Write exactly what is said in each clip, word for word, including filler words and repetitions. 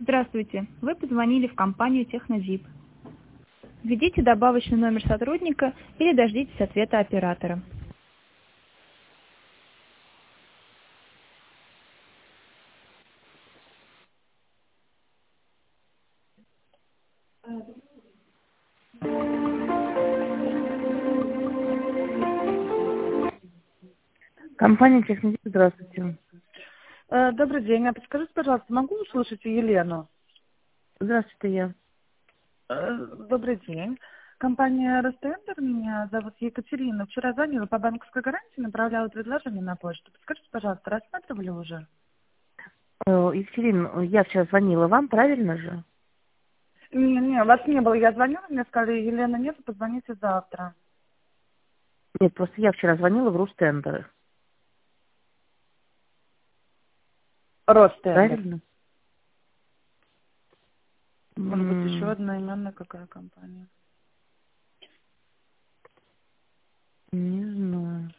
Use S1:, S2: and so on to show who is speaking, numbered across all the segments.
S1: Здравствуйте, вы позвонили в компанию Технозип. Введите добавочный номер сотрудника или дождитесь ответа оператора.
S2: Компания Технозип, здравствуйте.
S3: Э, Добрый день. А подскажите, пожалуйста, могу услышать Елену?
S2: Здравствуйте, я.
S3: Э, Добрый день. Компания Ростендер, меня зовут Екатерина. Вчера звонила по банковской гарантии, направляла предложение на почту. Подскажите, пожалуйста, рассматривали уже?
S2: Э, Екатерина, я вчера звонила вам, правильно же?
S3: Не, не, вас не было. Я звонила, мне сказали, Елена нет, позвоните завтра.
S2: Нет, просто я вчера звонила в Рустендеры.
S3: Ростендер.
S2: Правильно?
S3: Может быть, еще
S2: М,
S3: одноименная какая компания?
S2: Не знаю.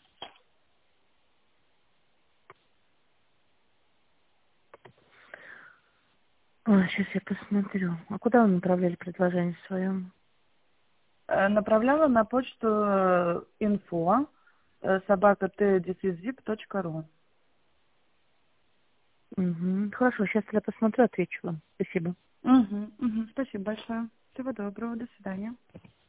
S2: Сейчас я посмотрю. А куда вы направляли предложение свое?
S3: Э, Направляла на почту э, инфо э, собака т дефизип точка ру.
S2: Угу. Хорошо, сейчас я посмотрю, отвечу вам. Спасибо.
S3: Угу, угу. Спасибо большое. Всего доброго. До свидания.